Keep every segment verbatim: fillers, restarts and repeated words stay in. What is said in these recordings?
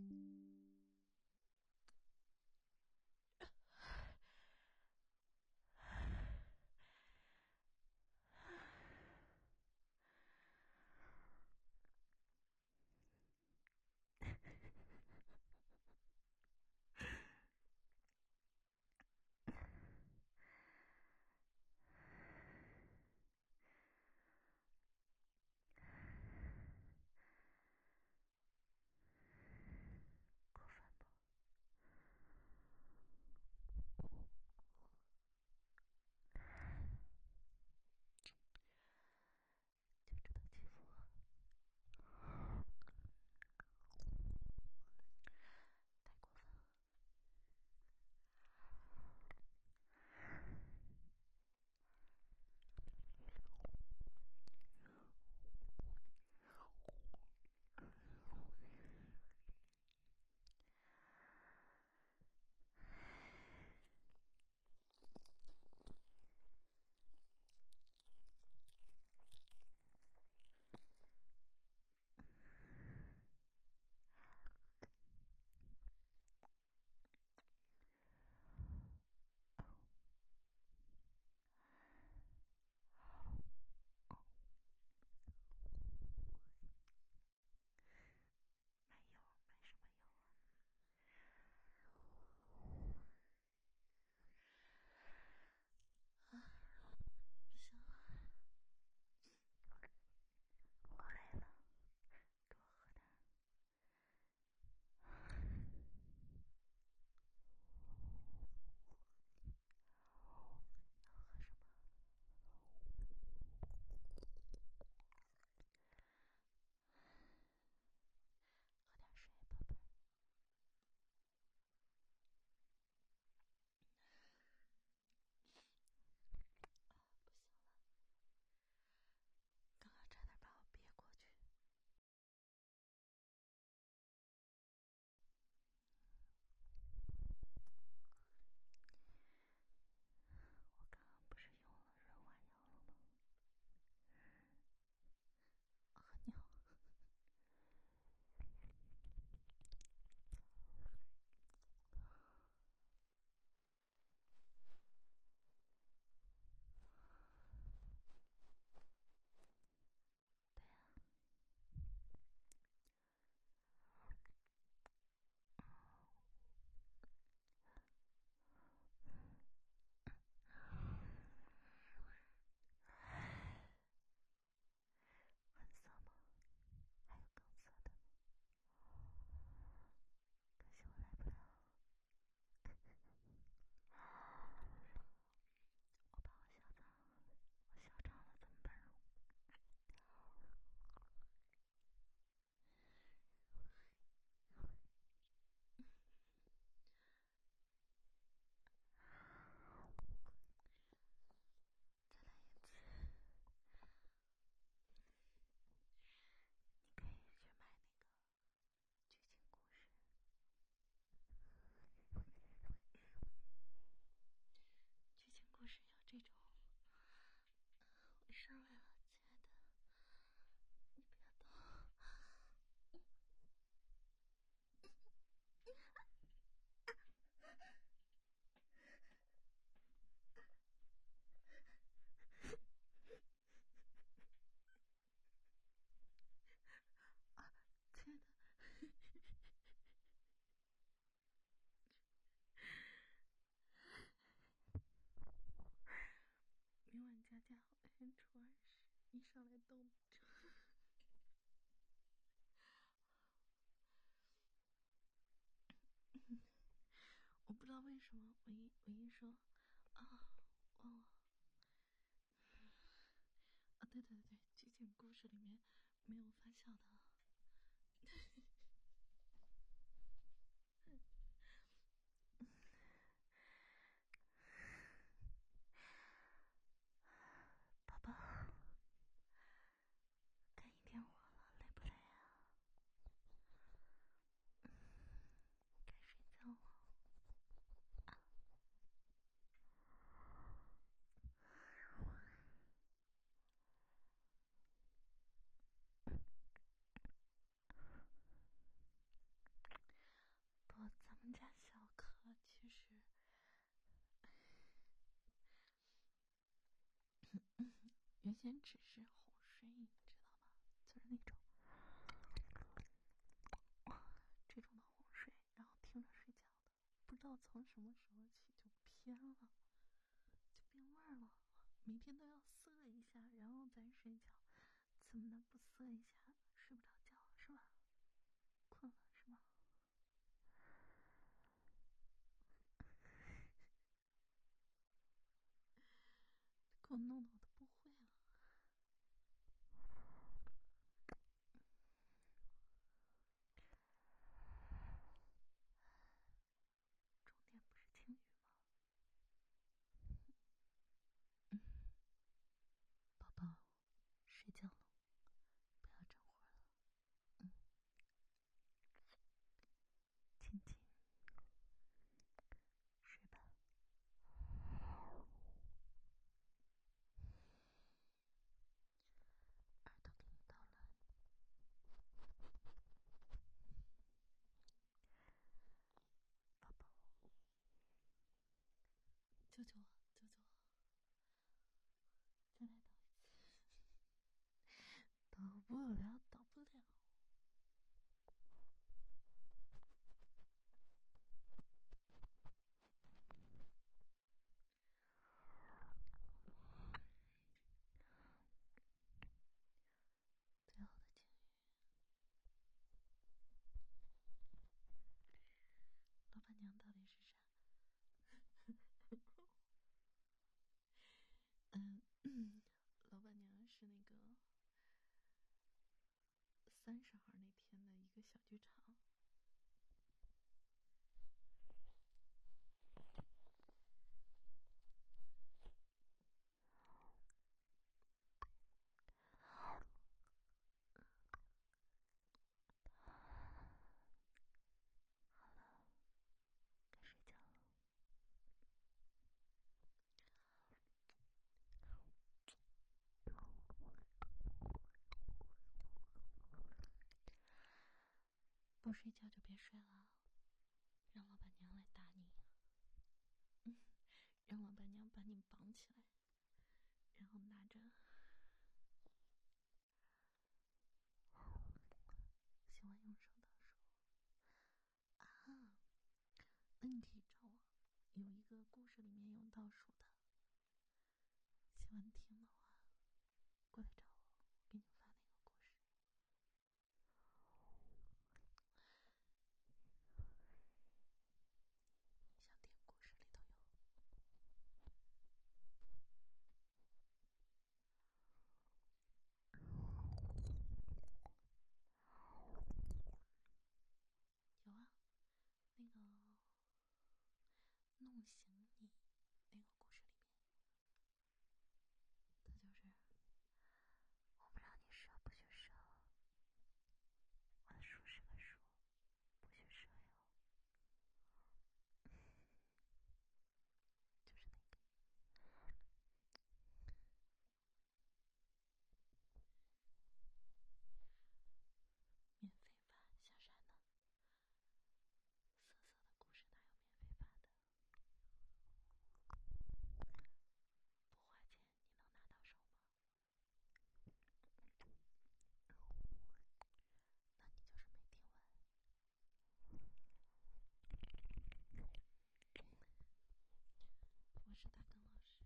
这种，我上来了，亲爱的，你不要动。啊，亲爱的。明晚佳佳好像初二时一上来动就我不知道为什么我一我一说啊忘了啊对对对，剧情故事里面没有发酵的宝宝该一点我了，累不累啊？该睡觉了啊。 前只是哄睡，你知道吗？就是那种这种的哄睡，然后听着睡觉的，不知道从什么时候起就偏了，就变味儿了。每天都要涩一下，然后再睡觉，怎么能不涩一下睡不着觉是吧？困了是吗？给我弄得我都不会了。重点不是情侣吗？嗯，宝宝，睡觉了，不要整活了。嗯，亲亲，睡吧。耳朵给你捣乱。宝宝，救救我，救救我！再来捣一次。捣不了，捣不了。最好的境遇。老板娘到底是啥？嗯，老板娘是那个三十号那天的一个小剧场。好了，该睡觉了。不睡觉就别睡了，让老板娘来打你。嗯，让老板娘把你绑起来，然后拿着。喜欢用手倒数啊？那你可以找我，有一个故事里面有倒数的。喜欢听的话，过来找我，我给你发那个故事。想听故事里头有。有啊，那个弄醒你那个故事里面，他就是我不知道你射不许射，我的书是个书，不许射哟。就是那个免费发，想啥呢？色色的故事哪有免费发的？不花钱你能拿到手吗？那你就是没听完。我是大根老师。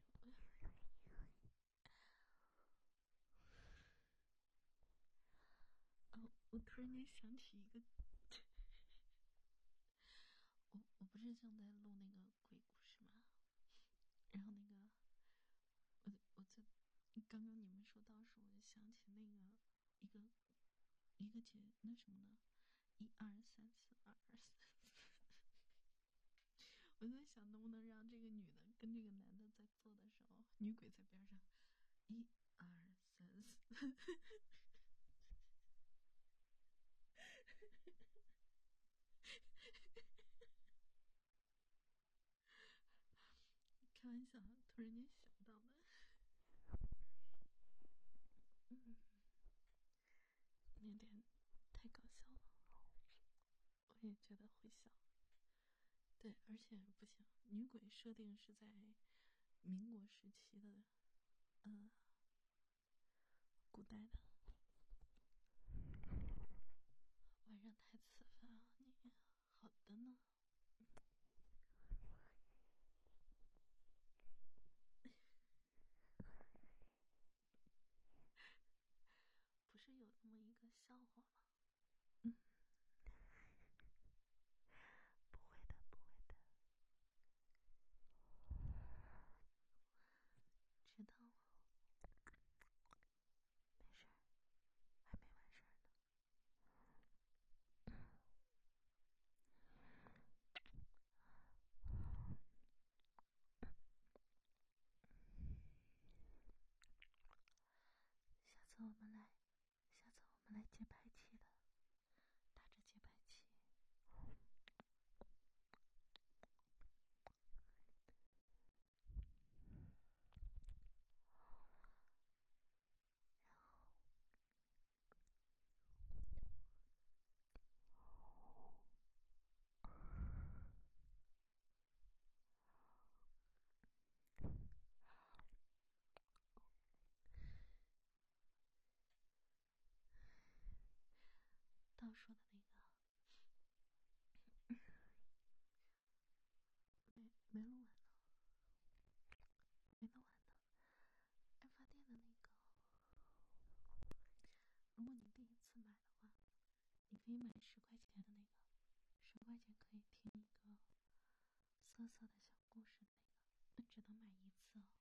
哦，我突然间想起一个，我我不是正在录那个鬼故事吗？然后那个，我我就刚刚你们说倒数，我就想起那个一个一个姐那什么的，一二三四二二三四。我在想能不能让这个女的跟这个男的在做的时候，女鬼在边上，一二三四。开玩笑，突然间想到的。嗯，有点太搞笑了，我也觉得会笑。对，而且不行，女鬼设定是在民国时期的，呃， 古代的。晚上太吃饭啊你。好的呢。不是有那么一个笑话吗？嗯，不会的，不会的。知道了。没事儿，还没完事儿呢。下次我们来，下次我们来节拍器的，打着节拍器。然后倒数的那个没没录完呢，没录完呢。爱发电的那个，如果你第一次买的话，你可以买十块钱的那个，十块钱可以听一个色色的小故事的那个，那只能买一次哦。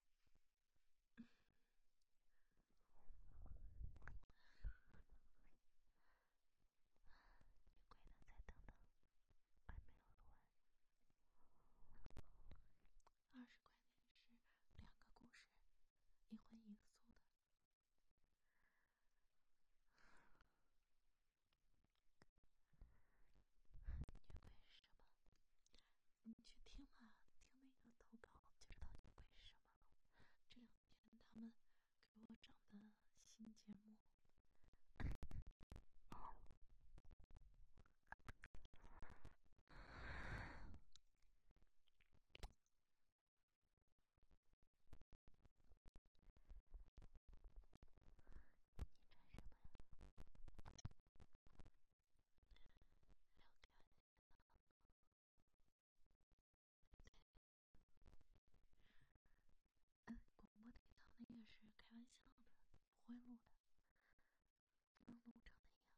女鬼呢？再等等，我还没有录完。二十块钱是两个故事，一荤一素的。女鬼是什么？你去听嘛，听那个投稿就知道女鬼是什么了。这两天他们给我找的新节目。嗯，广播体操那个是开玩笑的，不会录的，不能录成那样。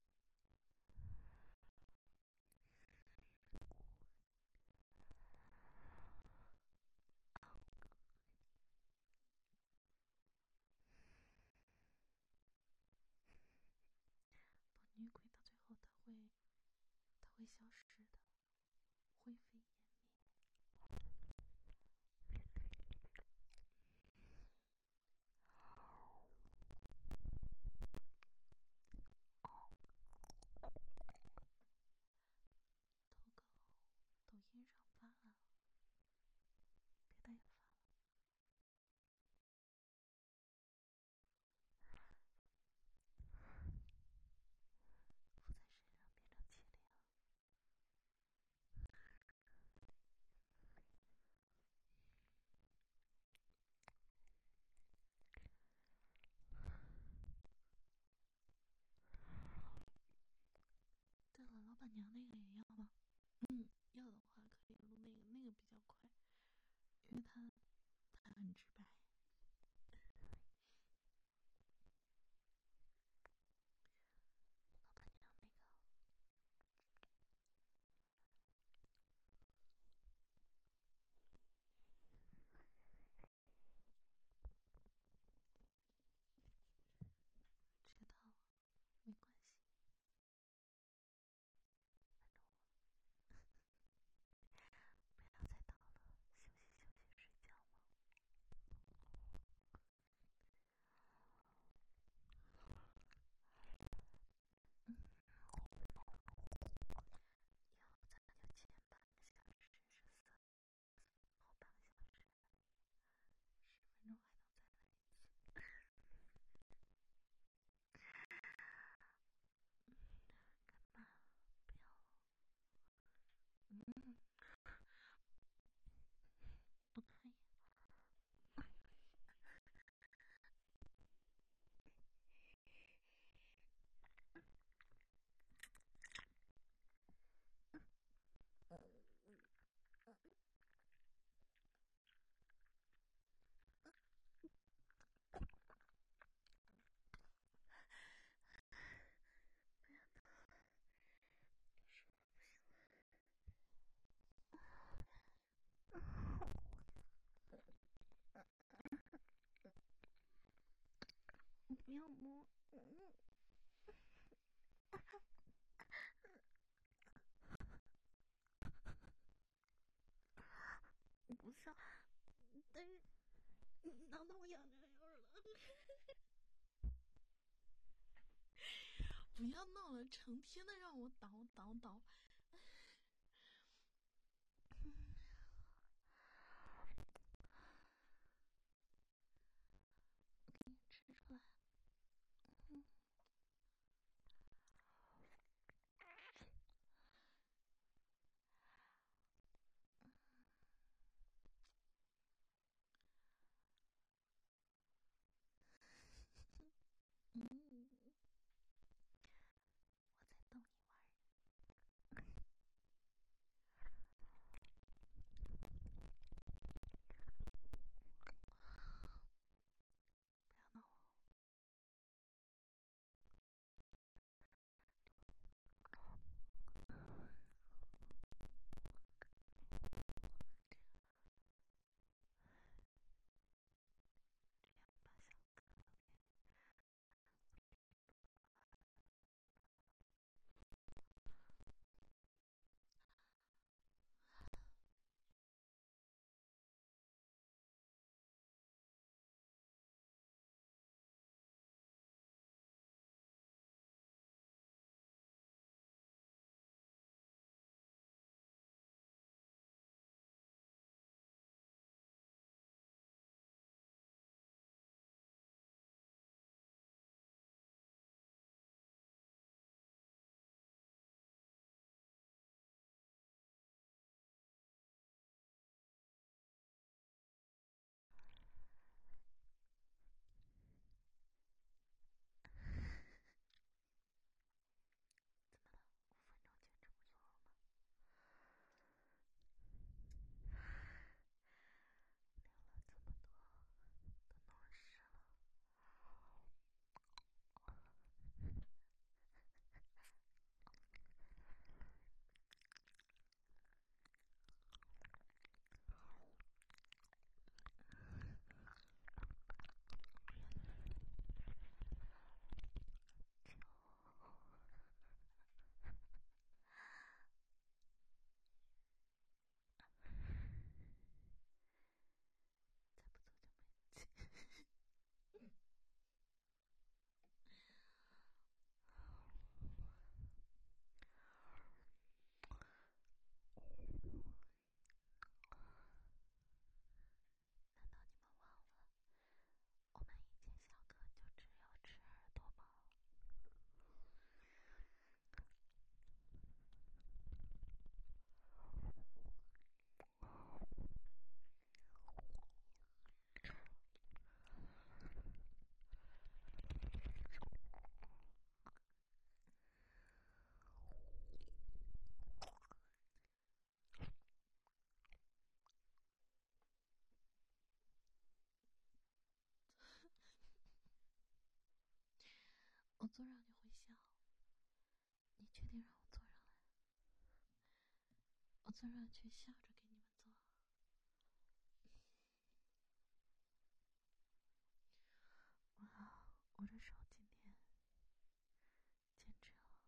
不，女鬼到最后她会，她会消失的，灰飞烟灭。投稿抖音上发了，别的也发了。附在身上变成气灵。对了，老板娘那个也要吗？嗯，要的话可以录那个，那个比较快，因为它它很直白。老板娘那个，知道了，没关系。反正我么？嗯，我不想，但是挠到我痒痒痒了。不要闹了，成天的让我倒倒倒。我给你吃出来。嗯。嗯，我在逗你玩儿。不要闹了。两把小哥给怎么了？五分钟坚持不住了吗？流了这么多，都弄湿了。再不走就没得骑。难道你们忘了，我们以前小哥就只有吃耳朵吗？我坐上你会笑，你确定让我坐上来？我坐上去笑着给你们做。哇，我这手今天简直了，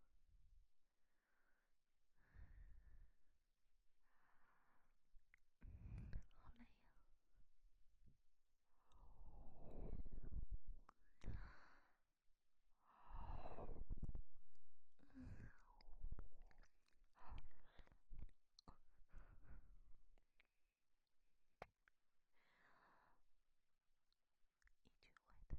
好累呀。一句会的。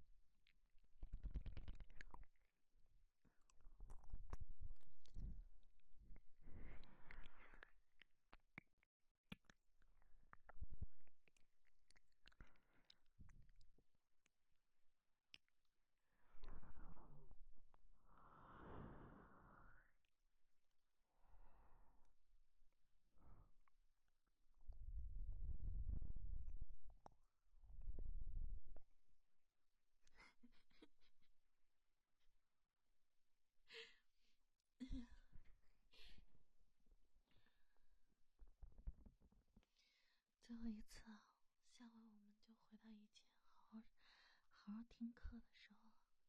最后一次啊，下回我们就回到以前好好好好听课的时候。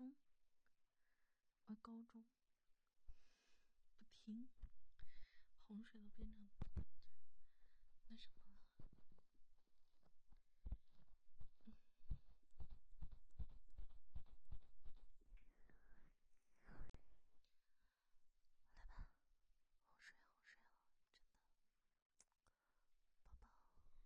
中，呃高中，不听，洪水都变成那什么了。嗯，来吧，好睡好睡了，真的，宝宝。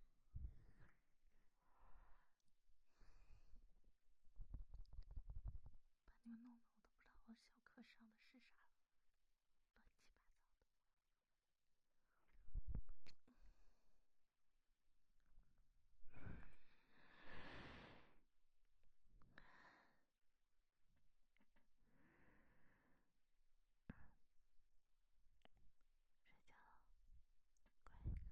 把你们弄得我都不知道我小课上的是啥了，乱七八糟的。睡觉了，乖。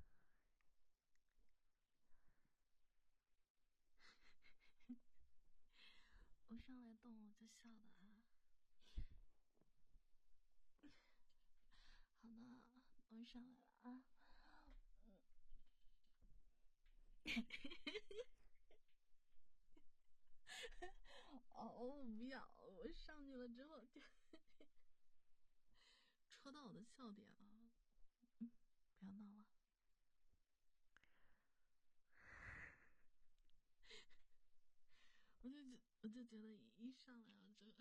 我上来动我就笑的啊。好的，我上来了啊。嗯。哦，我不要，我上去了之后就戳到我的笑点了。嗯，不要闹了。我就觉我就觉得一上来了就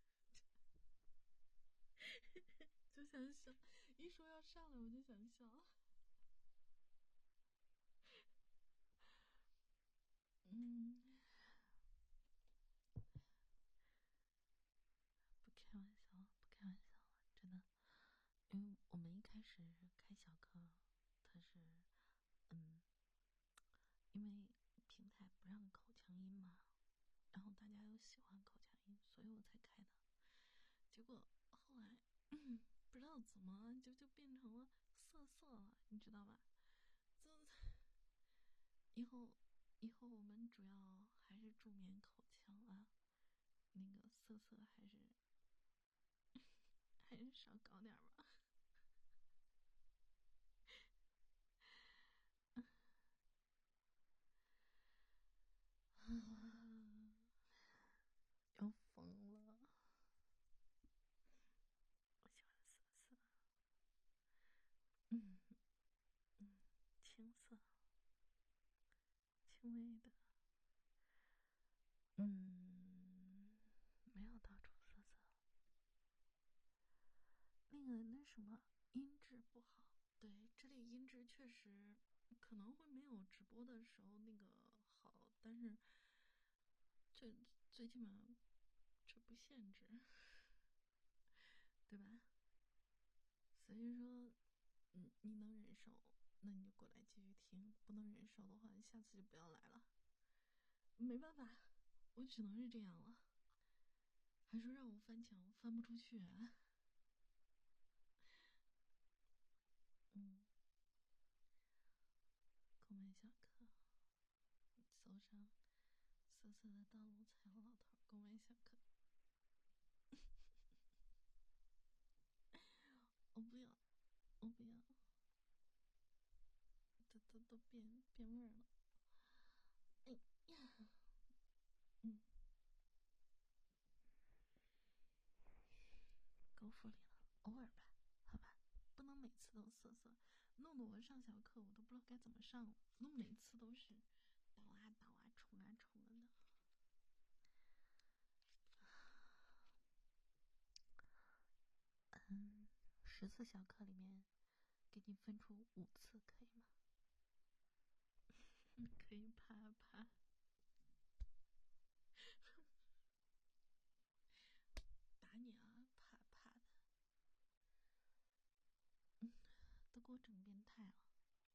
就想笑，一说要上来我就想笑。嗯，不开玩笑，不开玩笑了，真的。因为我们一开始开小课，它是，嗯，因为平台不让口腔音嘛，然后大家又喜欢口腔音，所以我才开的。结果后来、嗯、不知道怎么就就变成了色色了，你知道吧？就以后以后我们主要还是助眠口腔啊，那个色色还是还是少搞点吧。要疯了！我喜欢色色，嗯嗯，青色，轻微的，嗯，没有到处色色。那个那什么音质不好，对，这里音质确实可能会没有直播的时候那个好，但是这最起码这不限制，对吧？所以说，嗯，你能忍受，那你就过来继续听；不能忍受的话，你下次就不要来了。没办法，我只能是这样了。还说让我翻墙，翻不出去啊。嗯，购买小课，搜上色色的道路才有老头购买小课。我不要，我不要，都都都变变味儿了。哎呀，嗯，够福利了，偶尔吧，好吧，不能每次都色色，弄得我上小课我都不知道该怎么上了，弄每次都是倒啊倒啊冲啊冲的。嗯，十次小课里面，给你分出五次，可以吗？可以啪啪。打你啊，啪啪的。嗯，都给我整变态了。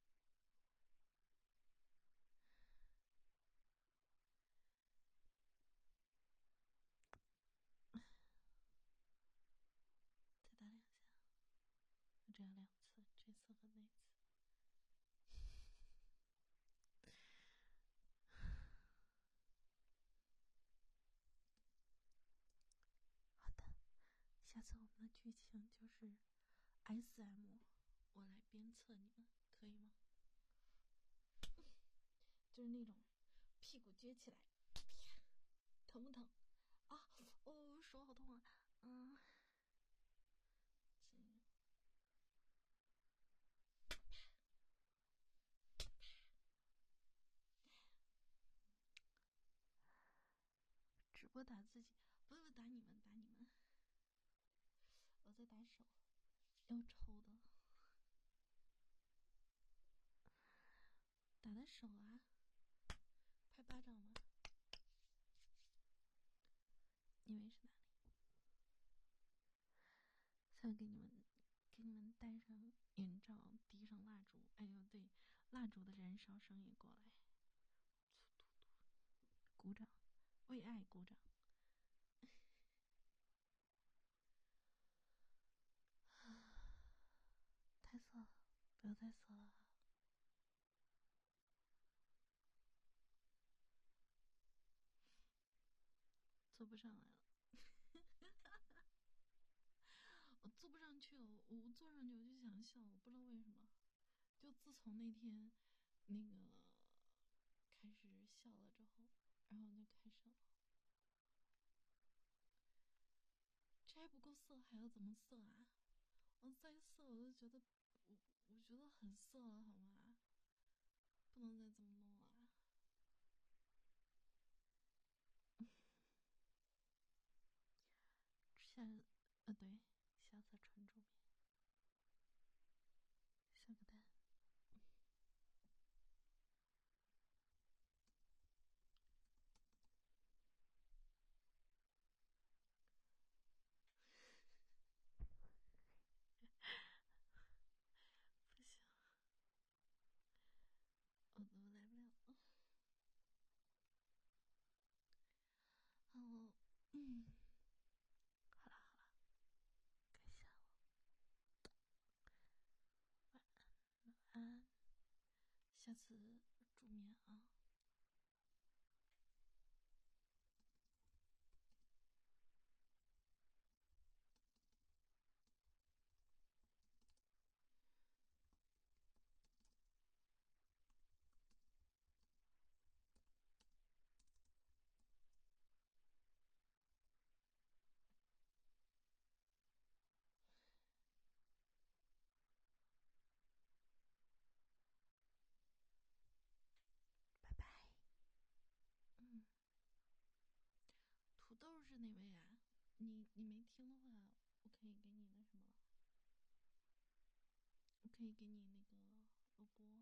再打两下，这样两次，这次和那次。好的，下次我们的剧情就是 S M， 我来鞭策你们，可以吗？就是那种屁股撅起来，疼不疼？啊哦，手好痛啊！嗯，直播打自己，不是打你们，打你们。我在打手，要抽的。打的手啊，拍巴掌吗？你以为是哪里？现在给你们，给你们戴上眼罩，滴上蜡烛。哎呦，对，蜡烛的燃烧声也过来。鼓掌，为爱鼓掌。太色了，不要再色了。坐不上来了。我坐不上去了，我我坐上去我就想笑，我不知道为什么。就自从那天那个开始笑了之后，然后就开始了。这还不够色，还要怎么色啊？我再色我都觉得我我觉得很色了，好吗？不能再这么弄了。下呃对，下次纯助眠。下个蛋。不行，我怎么来不了？好，嗯，好了好了，该下了。晚安，晚安，下次助眠啊。拜拜。嗯，土豆是哪位啊？你你没听的话，我可以给你那什么了，我可以给你那个录播。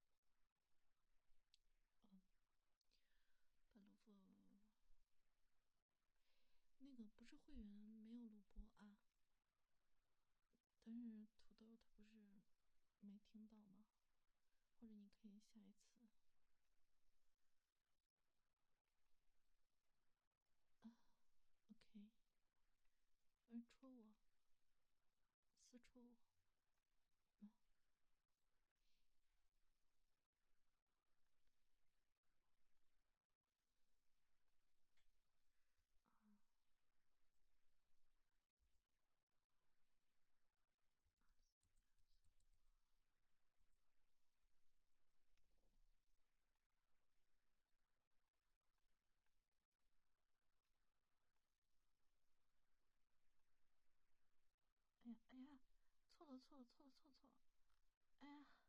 嗯，把录播那个不是会员没有录播啊，但是土豆他不是没听到吗？或者你可以下一次。啊 OK， 有人戳我，私戳我。啊哎呀哎呀，错了错了错了错了错了，哎呀。